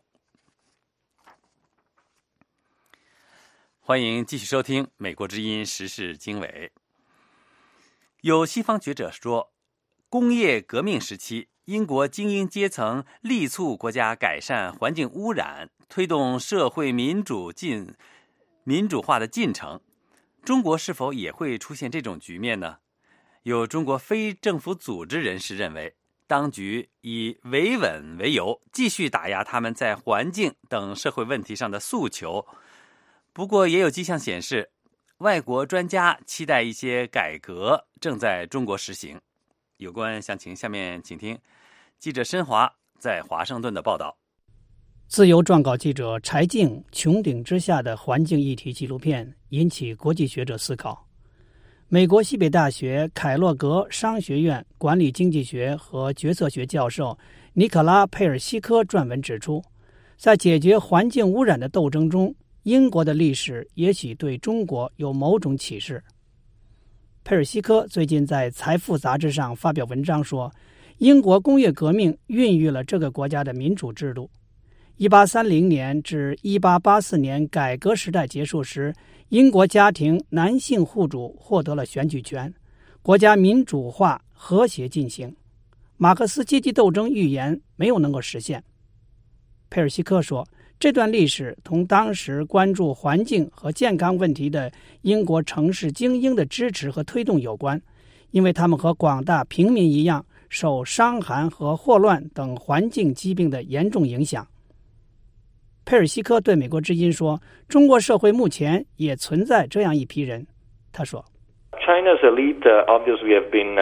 欢迎继续收听美国之音时事经纬。有西方学者说，工业革命时期，英国精英阶层力促国家改善环境污染，推动社会民主化的进程。中国是否也会出现这种局面呢？有中国非政府组织人士认为，当局以维稳为由，继续打压他们在环境等社会问题上的诉求。不过也有迹象显示，外国专家期待一些改革正在中国实行。有关详情，下面请听记者申华在华盛顿的报道。 自由撰稿记者柴静穹顶之下的环境议题纪录片引起国际学者思考。美国西北大学凯洛格商学院管理经济学和决策学教授尼可拉·佩尔西科撰文指出，在解决环境污染的斗争中，英国的历史也许对中国有某种启示。佩尔西科最近在《财富》杂志上发表文章说，英国工业革命孕育了这个国家的民主制度。1830年至1884年改革时代结束时，英国家庭男性户主获得了选举权，国家民主化和谐进行。马克思阶级斗争预言没有能够实现。佩尔西科说，这段历史同当时关注环境和健康问题的英国城市精英的支持和推动有关，因为他们和广大平民一样，受伤寒和霍乱等环境疾病的严重影响。佩尔西科对美国之音说，中国社会目前也存在这样一批人。他说 China's elite obviously have been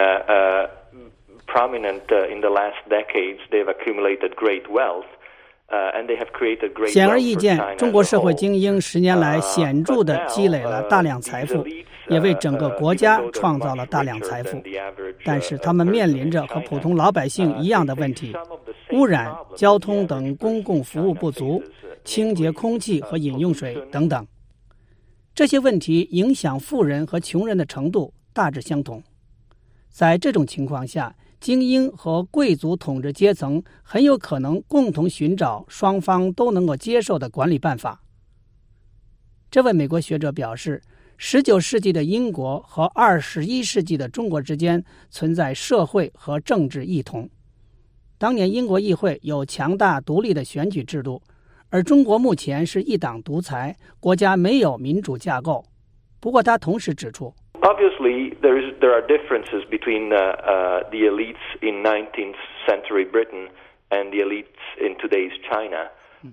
prominent in the last decades. They've accumulated great wealth. 显而易见，中国社会精英10年来显著地积累了大量财富，也为整个国家创造了大量财富。但是他们面临着和普通老百姓一样的问题：污染、交通等公共服务不足、清洁空气和饮用水等等。这些问题影响富人和穷人的程度大致相同。在这种情况下，精英和贵族统治阶层很有可能共同寻找双方都能够接受的管理办法。 这位美国学者表示，19世纪的英国和21世纪的中国之间存在社会和政治异同。当年英国议会有强大独立的选举制度，而中国目前是一党独裁，国家没有民主架构。不过他同时指出 Obviously, there are differences between the elites in 19th century Britain and the elites in today's China.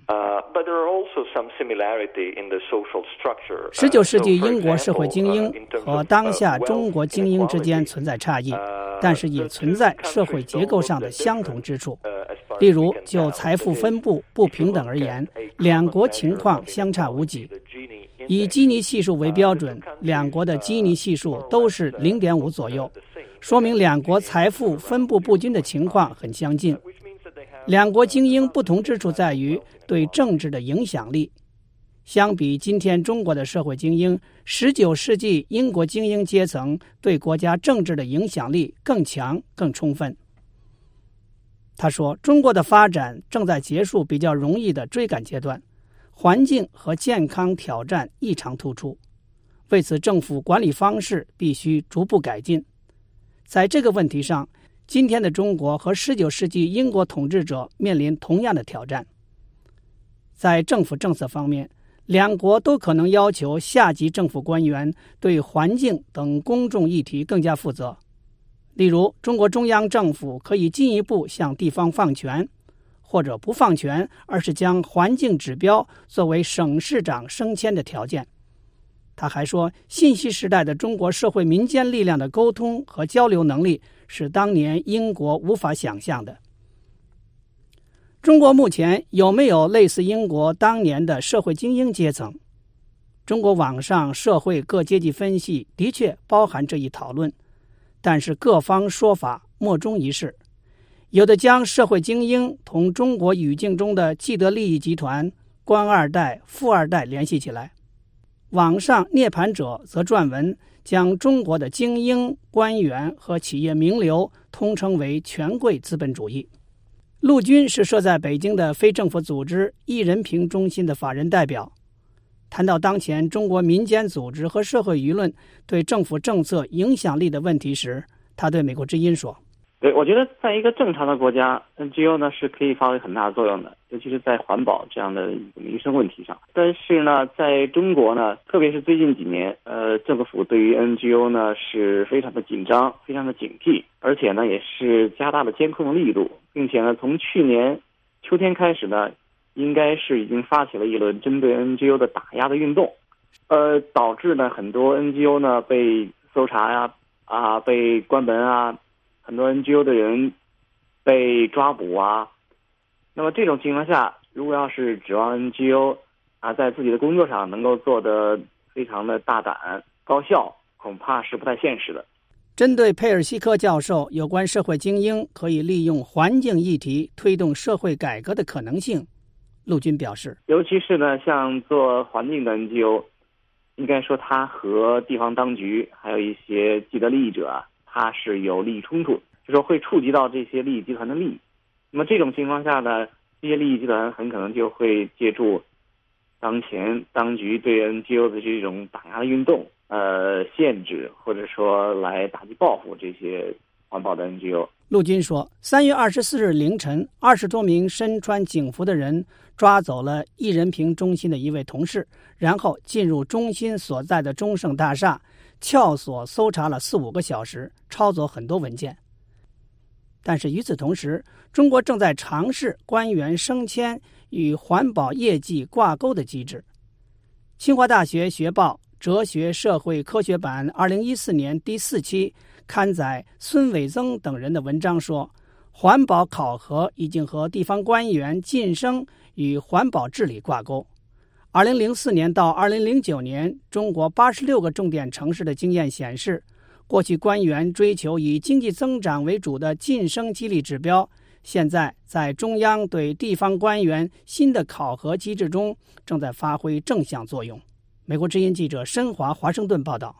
But there are also some similarity in the social structure. 19世纪英国社会精英和当下中国精英之间存在差异，但是也存在社会结构上的相同之处。例如，就财富分布不平等而言，两国情况相差无几。以基尼系数为标准，两国的基尼系数都是 0.5 左右，说明两国财富分布不均的情况很相近。两国精英不同之处在于对政治的影响力。相比今天中国的社会精英，19世纪英国精英阶层对国家政治的影响力更强、更充分。他说，中国的发展正在结束比较容易的追赶阶段，环境和健康挑战异常突出，为此政府管理方式必须逐步改进。在这个问题上，今天的中国和19世纪英国统治者面临同样的挑战。在政府政策方面，两国都可能要求下级政府官员对环境等公众议题更加负责。例如，中国中央政府可以进一步向地方放权，或者不放权，而是将环境指标作为省市长升迁的条件。他还说，信息时代的中国社会民间力量的沟通和交流能力是当年英国无法想象的。中国目前有没有类似英国当年的社会精英阶层？中国网上社会各阶级分析的确包含这一讨论，但是各方说法莫衷一是。有的将社会精英同中国语境中的既得利益集团、官二代、富二代联系起来。网上涅槃者则撰文将中国的精英、官员和企业名流通称为权贵资本主义。陆军是设在北京的非政府组织一人评中心的法人代表。谈到当前中国民间组织和社会舆论对政府政策影响力的问题时，他对美国之音说， 对，我觉得在一个正常的国家 NGO 呢是可以发挥很大的作用的，尤其是在环保这样的民生问题上。但是呢，在中国呢，特别是最近几年，政府对于 NGO 呢是非常的紧张，非常的警惕，而且呢也是加大了监控的力度，并且呢从去年秋天开始呢，应该是已经发起了一轮针对 NGO 的打压的运动，导致呢很多 NGO 呢被搜查呀，被关门啊。很多 NGO 的人被抓捕啊，那么这种情况下，如果要是指望 NGO 在自己的工作上能够做得非常的大胆高效，恐怕是不太现实的。 针对佩尔西科教授有关社会精英可以利用环境议题推动社会改革的可能性，陆军表示， 尤其是呢，像做环境的 NGO， 应该说它和地方当局还有一些既得利益者它是有利益冲突，就说会触及到这些利益集团的利益。那么这种情况下呢，这些利益集团很可能就会借助当前当局对 NGO 的这种打压的运动，限制或者说来打击报复这些环保的 NGO。 陆军说，3月24日凌晨，20多名身穿警服的人抓走了一人评中心的一位同事，然后进入中心所在的中盛大厦，撬锁搜查了4-5个小时，抄走很多文件。但是与此同时，中国正在尝试官员升迁与环保业绩挂钩的机制。清华大学学报哲学社会科学版2014年第4期刊载孙伟增等人的文章说，环保考核已经和地方官员晋升与环保治理挂钩。2004年到2009年，中国86个重点城市的经验显示，过去官员追求以经济增长为主的晋升激励指标，现在在中央对地方官员新的考核机制中正在发挥正向作用。美国之音记者申华华盛顿报道。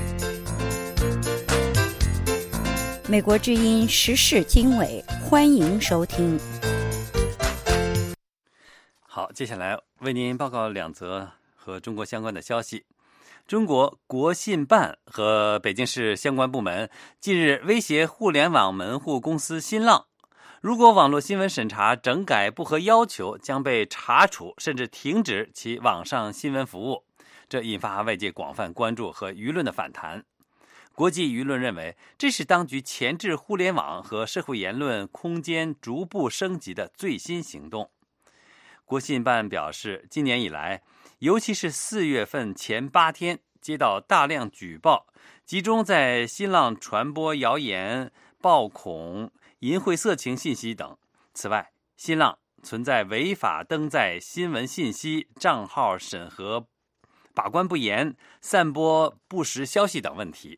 美国之音时事经纬，欢迎收听。 好，接下来为您报告2则和中国相关的消息。中国国信办和北京市相关部门近日威胁互联网门户公司新浪，如果网络新闻审查整改不合要求，将被查处甚至停止其网上新闻服务。这引发外界广泛关注和舆论的反弹。国际舆论认为，这是当局钳制互联网和社会言论空间逐步升级的最新行动。国信办表示，今年以来，尤其是4月份前8天，接到大量举报，集中在新浪传播谣言、暴恐、淫秽色情信息等。此外，新浪存在违法登载新闻信息、账号审核把关不严、散播不实消息等问题。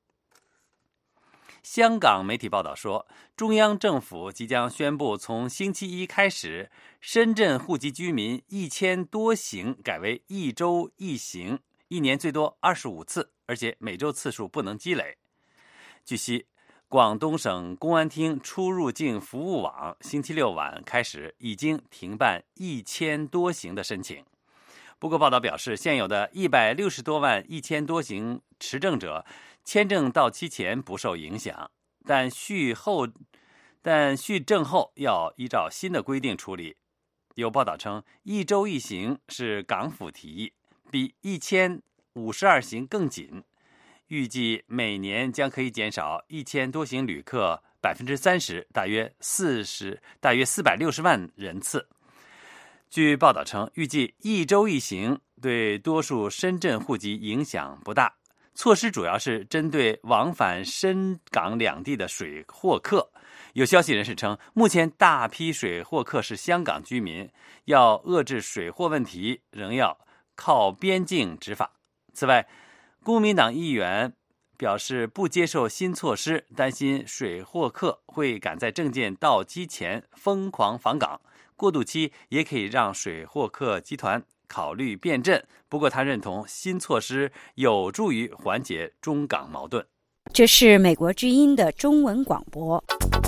香港媒体报道说，中央政府即将宣布从星期一开始，深圳户籍居民1000多行改为1周1行，1年最多25次，而且每周次数不能积累。据悉，广东省公安厅出入境服务网星期六晚开始已经停办1000多行的申请。不过报道表示，现有的160多万1000多行持证者签证到期前不受影响，但续证后要依照新的规定处理。有报道称，1周1行是港府提议，比1052行更紧，预计每年将可以减少1000多行旅客30%，大约460万人次。据报道称，预计1周1行对多数深圳户籍影响不大。措施主要是针对往返深港两地的水货客。有消息人士称，目前大批水货客是香港居民，要遏制水货问题，仍要靠边境执法。此外，公民党议员表示不接受新措施，担心水货客会赶在证件到期前疯狂访港，过渡期也可以让水货客集团考虑变阵。不过他认同新措施有助于缓解中港矛盾。 这是美国之音的中文广播。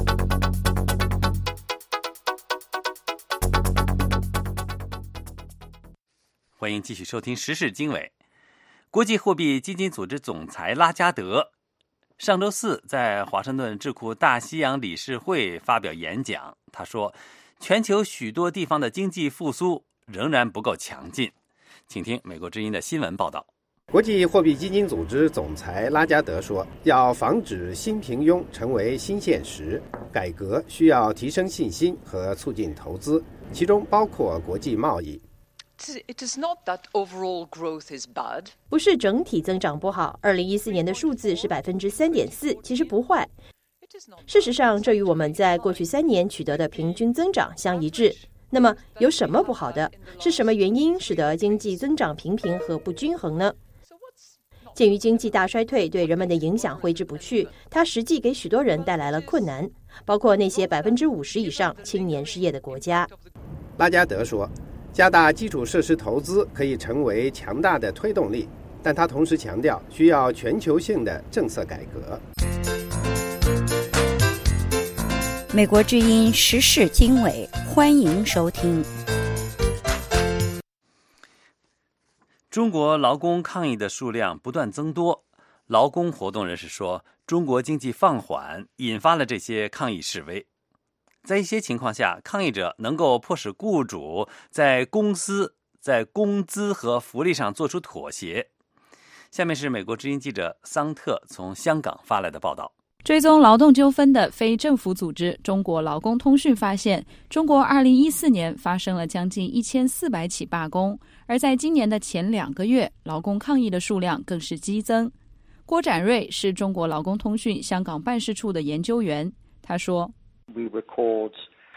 欢迎继续收听时事经纬。国际货币基金组织总裁拉加德上周四在华盛顿智库大西洋理事会发表演讲，他说，全球许多地方的经济复苏仍然不够强劲。请听美国之音的新闻报道。 国际货币基金组织总裁拉加德说，要防止新平庸成为新现实，改革需要提升信心和促进投资，其中包括国际贸易。 不是整体增长不好，2014年的数字是3.4%，其实不坏。事实上，这与我们在过去3年取得的平均增长相一致。那么有什么不好的？是什么原因使得经济增长平平和不均衡呢？鉴于经济大衰退对人们的影响挥之不去，它实际给许多人带来了困难，包括那些50%以上青年失业的国家。 拉加德说，加大基础设施投资可以成为强大的推动力，但他同时强调需要全球性的政策改革。 美国之音时事经纬，欢迎收听。 中国劳工抗议的数量不断增多，劳工活动人士说，中国经济放缓引发了这些抗议示威。在一些情况下，抗议者能够迫使雇主在工资和福利上做出妥协。下面是美国之音记者桑特从香港发来的报道。 追踪劳动纠纷的非政府组织中国劳工通讯发现，中国2014年发生了将近1400起罢工，而在今年的前2个月，劳工抗议的数量更是激增。郭展瑞是中国劳工通讯香港办事处的研究员，他说， We record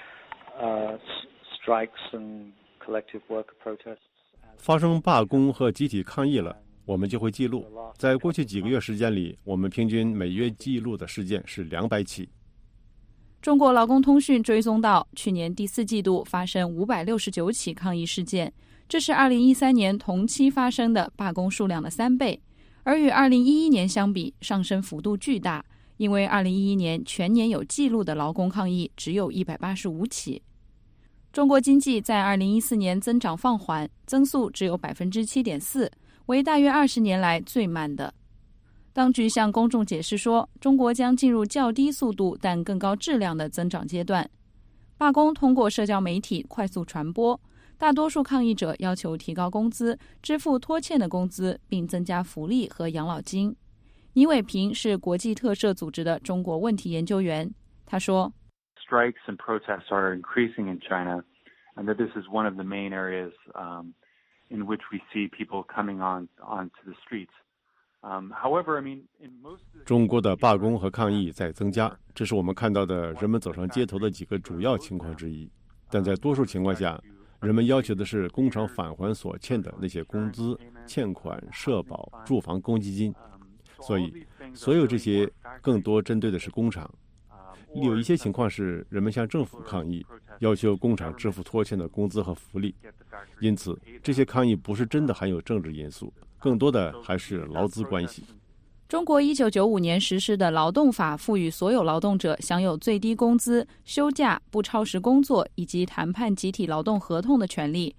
strikes and collective worker protests. 发生罢工和集体抗议了，我们就会记录。在过去几个月时间里，我们平均每月记录的事件是200起。 中国劳工通讯追踪到，去年第4季度发生569起抗议事件，这是2013年同期发生的罢工数量的3倍，而与2011年相比，上升幅度巨大，因为2011年全年有记录的劳工抗议只有185起。 中国经济在2014年增长放缓，增速只有 7.4%， 为大约20年来最慢的。当局向公众解释说，中国将进入较低速度但更高质量的增长阶段。罢工通过社交媒体快速传播，大多数抗议者要求提高工资、支付拖欠的工资，并增加福利和养老金。倪伟平是国际特赦组织的中国问题研究员，他说 Strikes and protests are increasing in China, and that this is one of the main areas in which we see people coming onto the streets. However, I mean, in most 中国的罢工和抗议在增加，这是我们看到的人们走上街头的几个主要情况之一。但在多数情况下，人们要求的是工厂返还所欠的那些工资、欠款、社保、住房公积金。所以，所有这些更多针对的是工厂。有一些情况是人们向政府抗议，要求工厂支付拖欠的工资和福利。因此，这些抗议不是真的含有政治因素，更多的还是劳资关系。 中国1995年实施的劳动法赋予所有劳动者享有最低工资、休假、不超时工作以及谈判集体劳动合同的权利。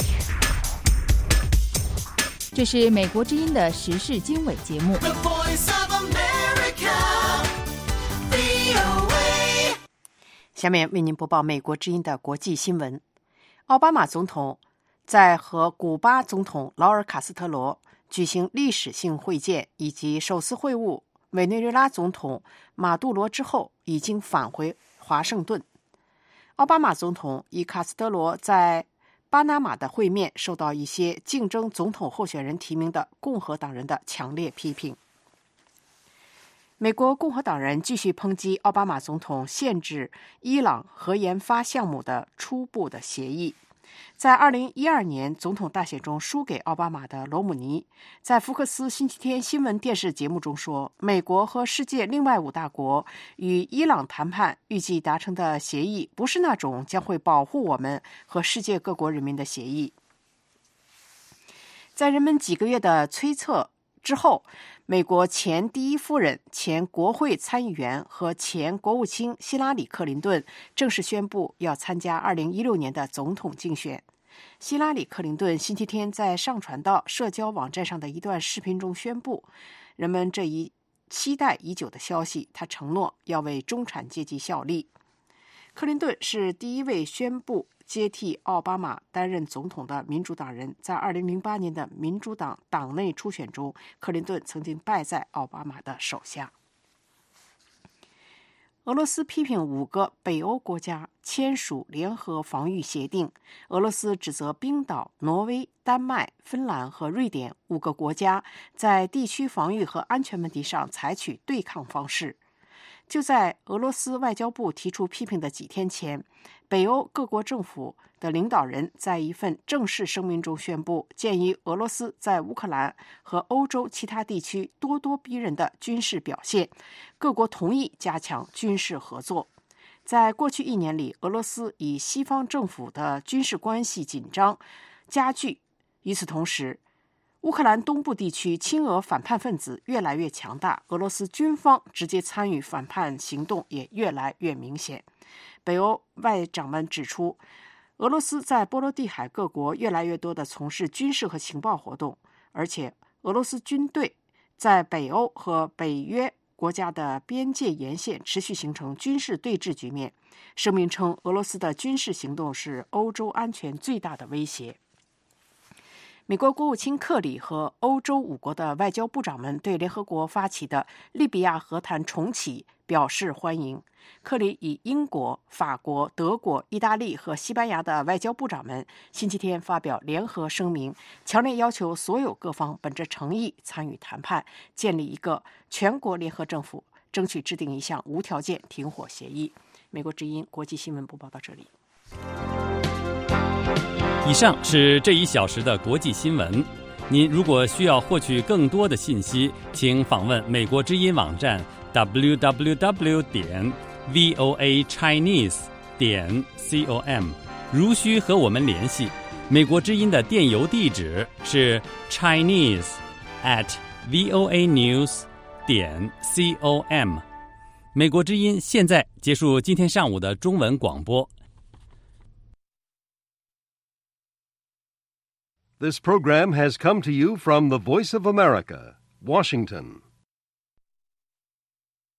这是美国之音的时事经纬节目。 下面为您播报美国之音的国际新闻。奥巴马总统在和古巴总统劳尔·卡斯特罗举行历史性会见以及首次会晤委内瑞拉总统马杜罗之后，已经返回华盛顿。奥巴马总统与卡斯特罗在巴拿马的会面受到一些竞争总统候选人提名的共和党人的强烈批评。美国共和党人继续抨击奥巴马总统限制伊朗核研发项目的初步的协议。在2012年总统大选中输给奥巴马的罗姆尼，在福克斯星期天新闻电视节目中说，美国和世界另外5大国与伊朗谈判预计达成的协议不是那种将会保护我们和世界各国人民的协议。在人们几个月的催促之后，美国前第一夫人、前国会参议员和前国务卿希拉里·克林顿正式宣布要参加2016年的总统竞选。希拉里·克林顿星期天在上传到社交网站上的一段视频中宣布，人们这一期待已久的消息，他承诺要为中产阶级效力。克林顿是第一位宣布接替奥巴马担任总统的民主党人。在2008年的民主党党内初选中，克林顿曾经败在奥巴马的手下。俄罗斯批评5个北欧国家签署联合防御协定。俄罗斯指责冰岛、挪威、丹麦、芬兰和瑞典5个国家在地区防御和安全问题上采取对抗方式。就在俄罗斯外交部提出批评的几天前，北欧各国政府的领导人在一份正式声明中宣布，鉴于俄罗斯在乌克兰和欧洲其他地区咄咄逼人的军事表现，各国同意加强军事合作。在过去1年里，俄罗斯与西方政府的军事关系紧张加剧。与此同时，乌克兰东部地区亲俄反叛分子越来越强大，俄罗斯军方直接参与反叛行动也越来越明显。北欧外长们指出，俄罗斯在波罗的海各国越来越多地从事军事和情报活动，而且俄罗斯军队在北欧和北约国家的边界沿线持续形成军事对峙局面。声明称，俄罗斯的军事行动是欧洲安全最大的威胁。美国国务卿克里和欧洲5国的外交部长们对联合国发起的利比亚和谈重启表示欢迎。克里与英国、法国、德国、意大利和西班牙的外交部长们星期天发表联合声明，强烈要求所有各方本着诚意参与谈判，建立一个全国联合政府，争取制定一项无条件停火协议。美国之音国际新闻播报到这里。 以上是这1小时的国际新闻。您如果需要获取更多的信息，请访问美国之音网站 www.voachinese.com。如需和我们联系，美国之音的电邮地址是 chinese@voanews.com。美国之音现在结束今天上午的中文广播。 This program has come to you from the Voice of America, Washington.